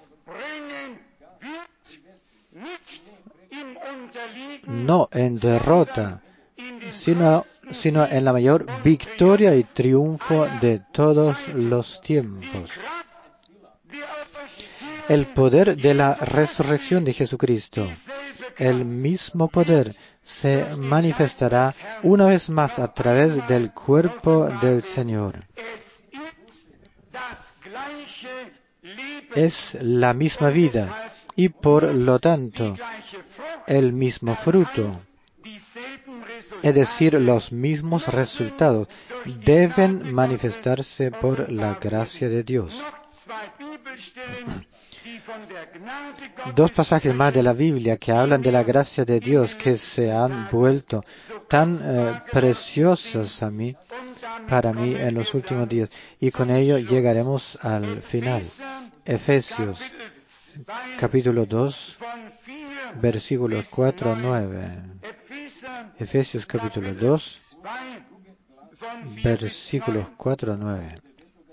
No en derrota, sino en la mayor victoria y triunfo de todos los tiempos. El poder de la resurrección de Jesucristo, el mismo poder, se manifestará una vez más a través del cuerpo del Señor. Es la misma vida y por lo tanto el mismo fruto. Es decir, los mismos resultados deben manifestarse por la gracia de Dios. Dos pasajes más de la Biblia que hablan de la gracia de Dios que se han vuelto tan preciosas para mí en los últimos días. Y con ello llegaremos al final. Efesios capítulo 2, versículos 4 a 9. Efesios capítulo 2, versículos 4 a 9.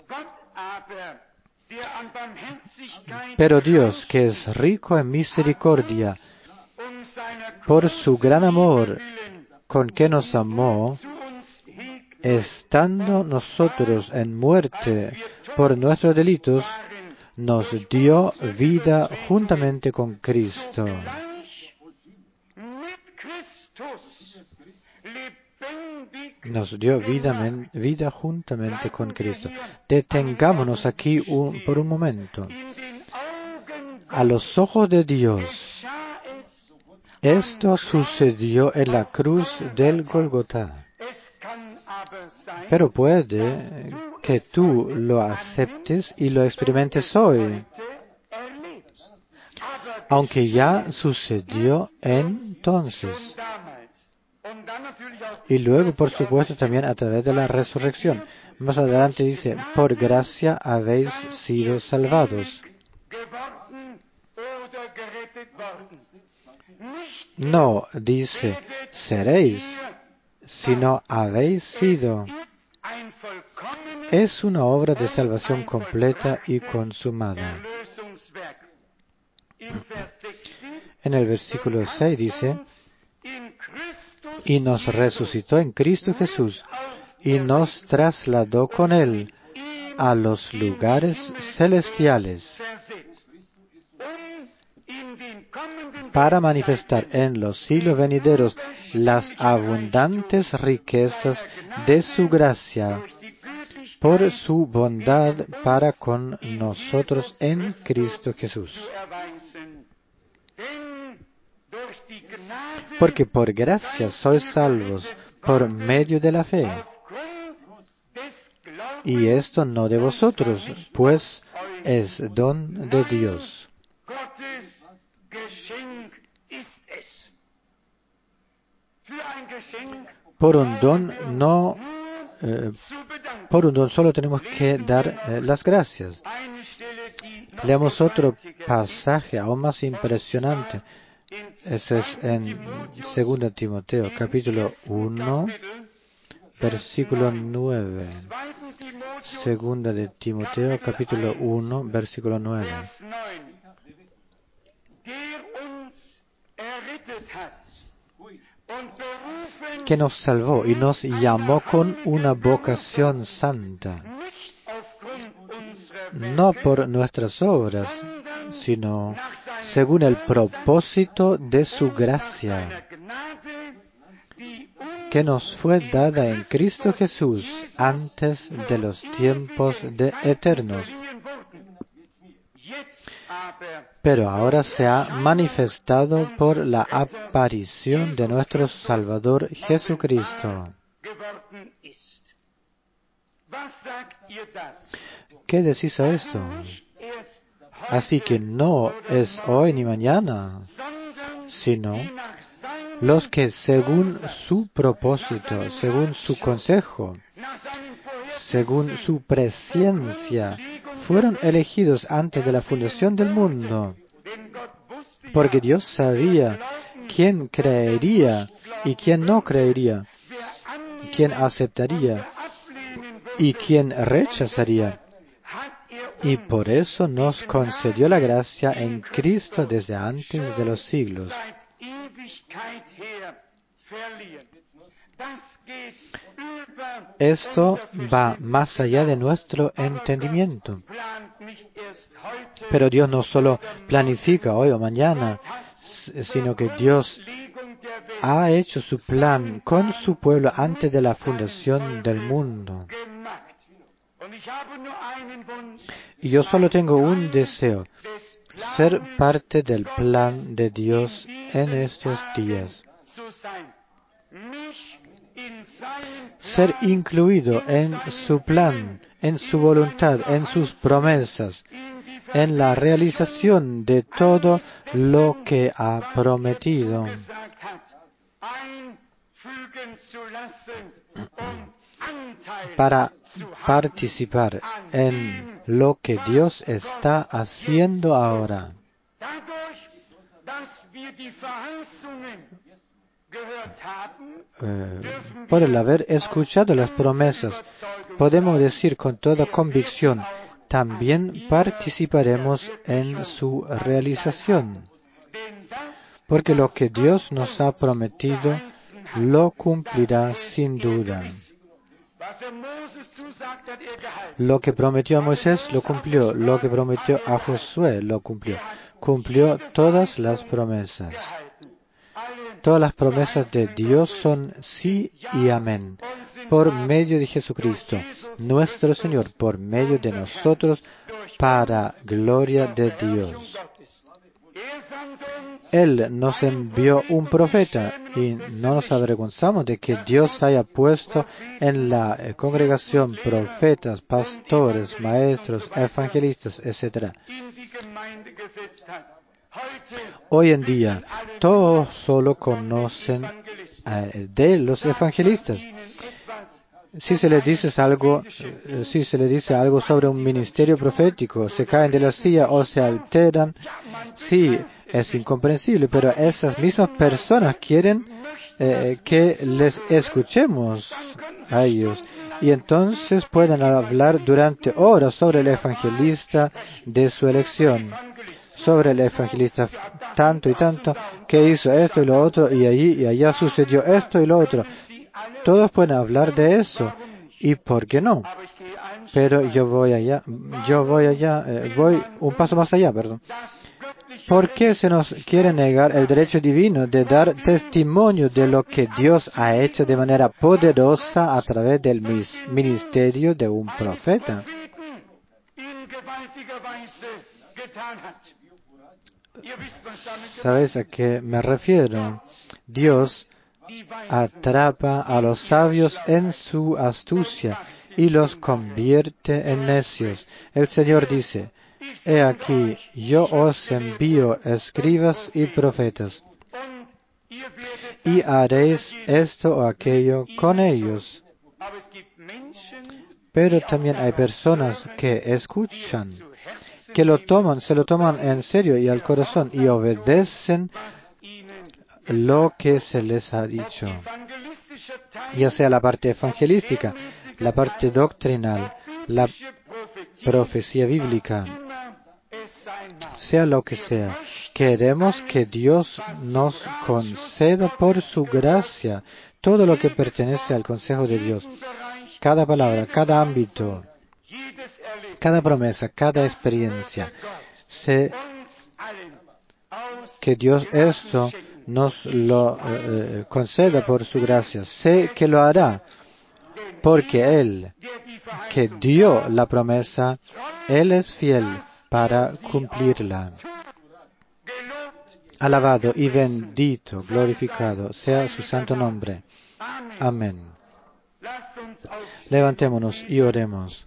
Pero Dios, que es rico en misericordia, por su gran amor con que nos amó, estando nosotros en muerte por nuestros delitos, nos dio vida juntamente con Cristo. Nos dio vida juntamente con Cristo. Detengámonos aquí por un momento. A los ojos de Dios, esto sucedió en la cruz del Gólgota. Pero puede que tú lo aceptes y lo experimentes hoy, aunque ya sucedió entonces. Y luego, por supuesto, también a través de la resurrección. Más adelante dice, por gracia habéis sido salvados. No dice, seréis, sino habéis sido. Es una obra de salvación completa y consumada. En el versículo 6 dice, y nos resucitó en Cristo Jesús y nos trasladó con Él a los lugares celestiales para manifestar en los siglos venideros las abundantes riquezas de su gracia por su bondad para con nosotros en Cristo Jesús. Porque por gracia sois salvos por medio de la fe. Y esto no de vosotros, pues es don de Dios. por un don solo tenemos que dar las gracias. Leamos otro pasaje aún más impresionante. Eso es en 2 Timoteo, capítulo 1, versículo 9. 2 de Timoteo, capítulo 1, versículo 9. Que nos salvó y nos llamó con una vocación santa, no por nuestras obras, sino según el propósito de su gracia, que nos fue dada en Cristo Jesús antes de los tiempos eternos. Pero ahora se ha manifestado por la aparición de nuestro Salvador Jesucristo. ¿Qué decís a esto? Así que no es hoy ni mañana, sino los que según su propósito, según su consejo, según su presencia, fueron elegidos antes de la fundación del mundo, porque Dios sabía quién creería y quién no creería, quién aceptaría y quién rechazaría. Y por eso nos concedió la gracia en Cristo desde antes de los siglos. Esto va más allá de nuestro entendimiento. Pero Dios no solo planifica hoy o mañana, sino que Dios ha hecho su plan con su pueblo antes de la fundación del mundo. Y yo solo tengo un deseo, ser parte del plan de Dios en estos días. Ser incluido en su plan, en su voluntad, en sus promesas, en la realización de todo lo que ha prometido. Para participar en lo que Dios está haciendo ahora. Por el haber escuchado las promesas, podemos decir con toda convicción, también participaremos en su realización. Porque lo que Dios nos ha prometido, lo cumplirá sin duda. Lo que prometió a Moisés, lo cumplió. Lo que prometió a Josué, lo cumplió. Cumplió todas las promesas. Todas las promesas de Dios son sí y amén. Por medio de Jesucristo, nuestro Señor, por medio de nosotros, para gloria de Dios. Él nos envió un profeta y no nos avergonzamos de que Dios haya puesto en la congregación profetas, pastores, maestros, evangelistas, etc. Hoy en día, todos solo conocen de los evangelistas. Si se les dice algo sobre un ministerio profético, se caen de la silla o se alteran. Sí, es incomprensible, pero esas mismas personas quieren que les escuchemos a ellos. Y entonces pueden hablar durante horas sobre el evangelista de su elección, sobre el evangelista tanto y tanto, que hizo esto y lo otro, y allí y allá sucedió esto y lo otro. Todos pueden hablar de eso. ¿Y por qué no? Pero yo voy un paso más allá, perdón. ¿Por qué se nos quiere negar el derecho divino de dar testimonio de lo que Dios ha hecho de manera poderosa a través del ministerio de un profeta? ¿Sabes a qué me refiero? Dios atrapa a los sabios en su astucia y los convierte en necios. El Señor dice, he aquí, yo os envío escribas y profetas. y haréis esto o aquello con ellos. Pero también hay personas que escuchan, que se lo toman en serio y al corazón y obedecen lo que se les ha dicho, ya sea la parte evangelística, la parte doctrinal, la profecía bíblica, sea lo que sea. Queremos que Dios nos conceda por su gracia todo lo que pertenece al consejo de Dios. Cada palabra, cada ámbito, cada promesa, cada experiencia. Sé que Dios esto nos lo conceda por su gracia. Sé que lo hará, porque Él, que dio la promesa, Él es fiel para cumplirla. Alabado y bendito, glorificado sea su santo nombre. Amén. Levantémonos y oremos.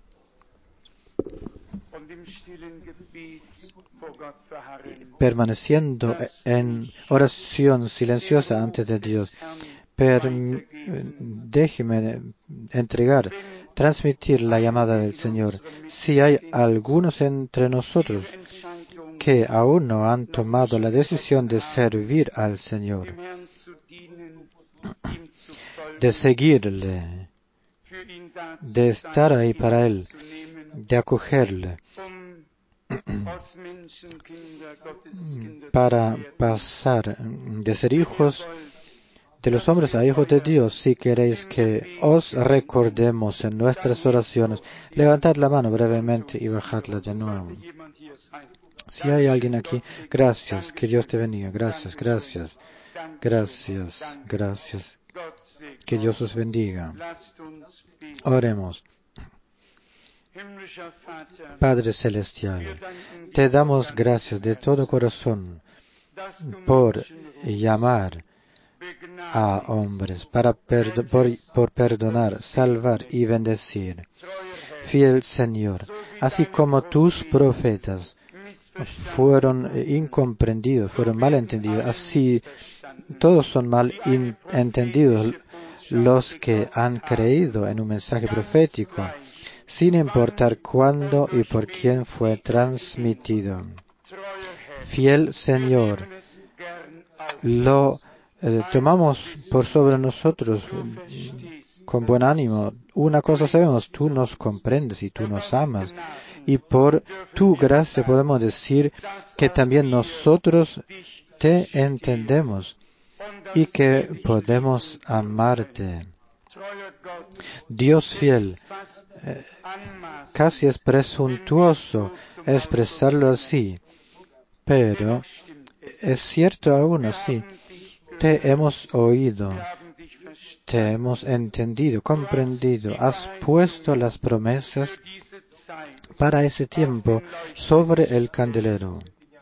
Permaneciendo en oración silenciosa ante de Dios, déjeme transmitir la llamada del Señor. Si hay algunos entre nosotros que aún no han tomado la decisión de servir al Señor, de seguirle, de estar ahí para Él, de acogerle, para pasar de ser hijos de los hombres a hijos de Dios. Si queréis que os recordemos en nuestras oraciones, levantad la mano brevemente y bajadla de nuevo. Si hay alguien aquí, gracias, que Dios te bendiga, gracias, gracias, gracias, gracias, que Dios os bendiga. Oremos. Padre Celestial, te damos gracias de todo corazón por llamar a hombres, por perdonar, salvar y bendecir. Fiel Señor, así como tus profetas fueron incomprendidos, fueron mal entendidos, así todos son mal entendidos los que han creído en un mensaje profético, sin importar cuándo y por quién fue transmitido. Fiel Señor, lo tomamos por sobre nosotros con buen ánimo. Una cosa sabemos, tú nos comprendes y tú nos amas. Y por tu gracia podemos decir que también nosotros te entendemos y que podemos amarte. Dios fiel, casi es presuntuoso expresarlo así, pero es cierto aún así. Te hemos oído, te hemos entendido, comprendido, has puesto las promesas para ese tiempo sobre el candelero.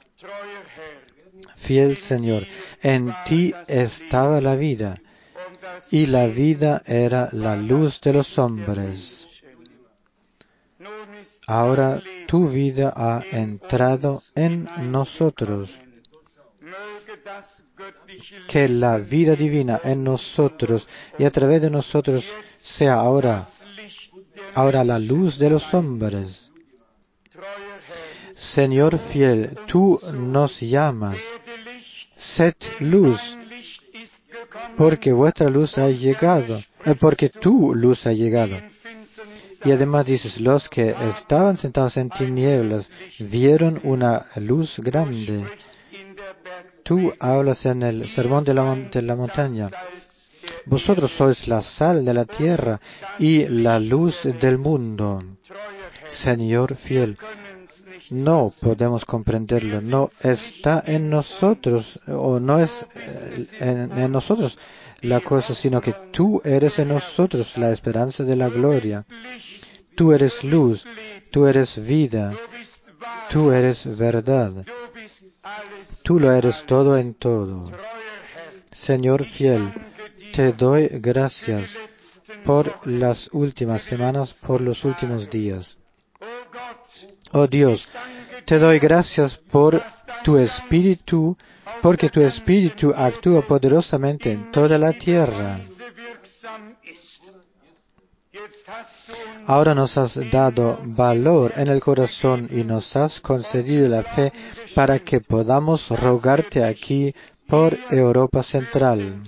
Fiel Señor, en ti estaba la vida, y la vida era la luz de los hombres. Ahora tu vida ha entrado en nosotros. Que la vida divina en nosotros y a través de nosotros sea ahora la luz de los hombres. Señor fiel, tú nos llamas. Sed luz, porque vuestra luz ha llegado, porque tu luz ha llegado. Y además dices, los que estaban sentados en tinieblas vieron una luz grande. Tú hablas en el sermón de la montaña. Vosotros sois la sal de la tierra y la luz del mundo. Señor fiel, no podemos comprenderlo, no está en nosotros, o no es en nosotros la cosa, sino que tú eres en nosotros la esperanza de la gloria. Tú eres luz, tú eres vida, tú eres verdad. Tú lo eres todo en todo. Señor fiel, te doy gracias por las últimas semanas, por los últimos días. Oh Dios, te doy gracias por porque tu espíritu actúa poderosamente en toda la tierra. Ahora nos has dado valor en el corazón y nos has concedido la fe para que podamos rogarte aquí por Europa Central.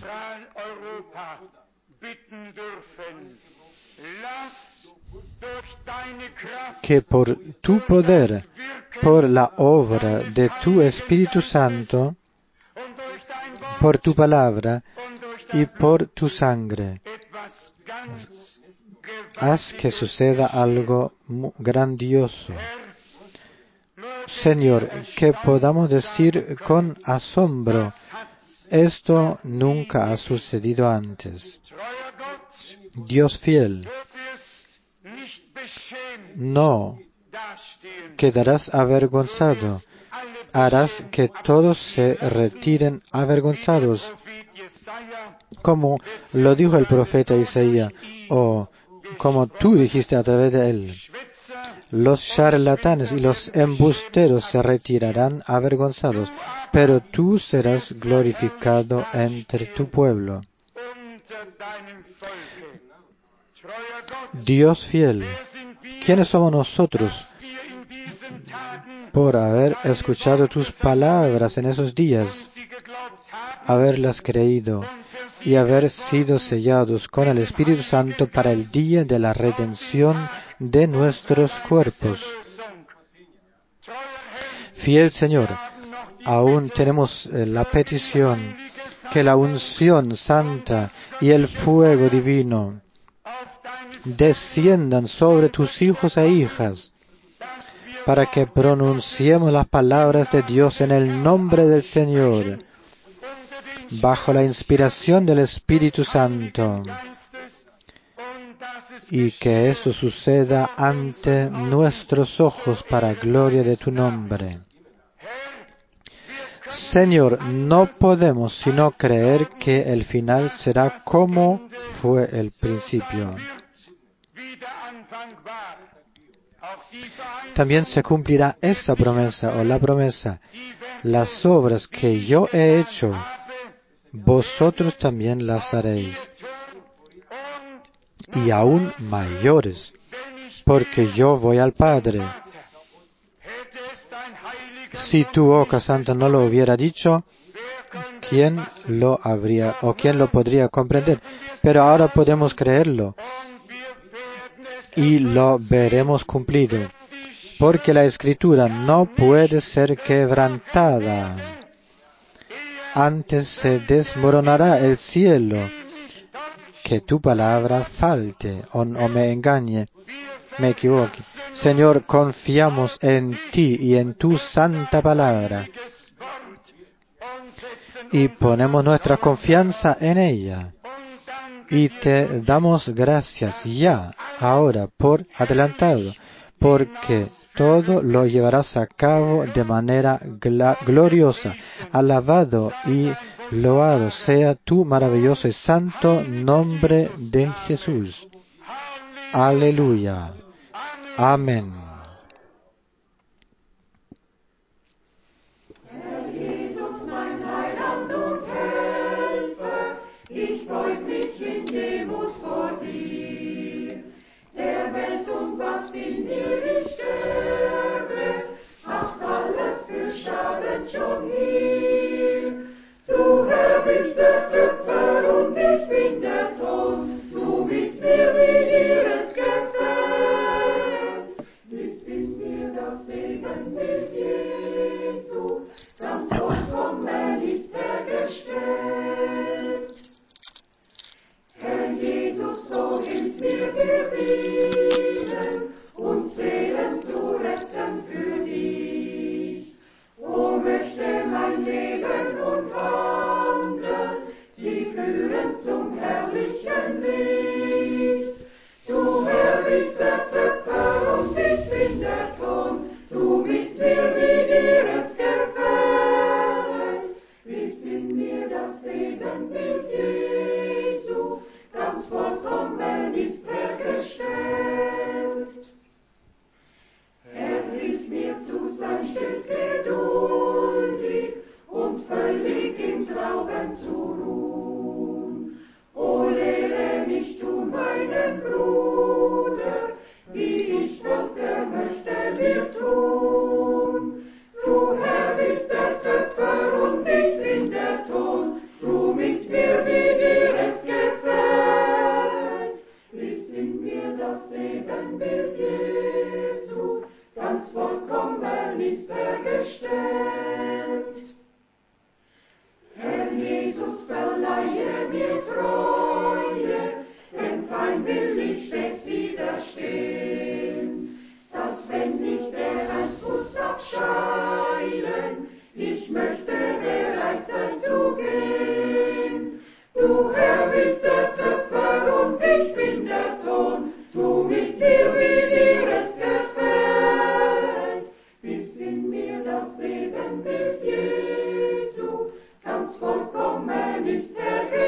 Que por tu poder, por la obra de tu Espíritu Santo, por tu palabra y por tu sangre, haz que suceda algo grandioso. Señor, que podamos decir con asombro, esto nunca ha sucedido antes. Dios fiel, no quedarás avergonzado, harás que todos se retiren avergonzados, como lo dijo el profeta Isaías, o como tú dijiste a través de él. Los charlatanes y los embusteros se retirarán avergonzados, pero tú serás glorificado entre tu pueblo. Dios fiel, ¿quiénes somos nosotros por haber escuchado tus palabras en esos días, haberlas creído y haber sido sellados con el Espíritu Santo para el día de la redención de nuestros cuerpos? Fiel Señor, aún tenemos la petición que la unción santa y el fuego divino desciendan sobre tus hijos e hijas, para que pronunciemos las palabras de Dios en el nombre del Señor, bajo la inspiración del Espíritu Santo, y que eso suceda ante nuestros ojos para gloria de tu nombre. Señor, no podemos sino creer que el final será como fue el principio. También se cumplirá esa promesa o la promesa. Las obras que yo he hecho, vosotros también las haréis. Y aún mayores, porque yo voy al Padre. Si tu boca santa no lo hubiera dicho, ¿quién lo habría o quién lo podría comprender? Pero ahora podemos creerlo y lo veremos cumplido, porque la Escritura no puede ser quebrantada. Antes se desmoronará el cielo que tu palabra falte o me engañe, me equivoque. Señor, confiamos en ti y en tu santa palabra y ponemos nuestra confianza en ella. Y te damos gracias ya, ahora, por adelantado, porque todo lo llevarás a cabo de manera gloriosa. Alabado y loado sea tu maravilloso y santo nombre de Jesús. Aleluya. Amén. Du Herr bist der Töpfer und ich bin der Ton, du mit mir wie dir es gefällt. Ist in mir das Segenbild Jesu, ganz vollkommen ist hergestellt. Herr Jesus, so hilf mir dir dienen und Seelen zu retten für dich. O möchte mein Leben und Handeln sie führen zum herrlichen Licht. Du Herr bist der Töpfer und ich bin der Ton, du mit mir wie dir es gefällt. Ist in mir das Segenbild Jesu, ganz vollkommen ist hergestellt. Herr, hilf mir zu sein stets Geduld mir das Ebenbild Jesu, ganz vollkommen ist hergestellt. Herr Jesus, verleihe mir Treue, dem Feind will ich fest widerstehen, dass wenn ich dereinst muss abscheiden, ich möchte bereit sein zu gehen. Du Herr bist der Töpfer und ich bin der Ton, tu mit mir, wie dir es gefällt, bis in mir das Ebenbild Jesu ganz vollkommen ist hergestellt.